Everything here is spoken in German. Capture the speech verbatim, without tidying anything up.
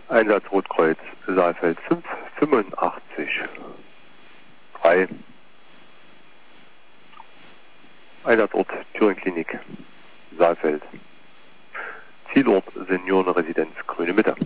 Einsatz Rotkreuz, Saalfeld fünf fünfundachtzig drei. Einsatzort Thüringen-Klinik, Saalfeld. Zielort Seniorenresidenz Grüne Mitte.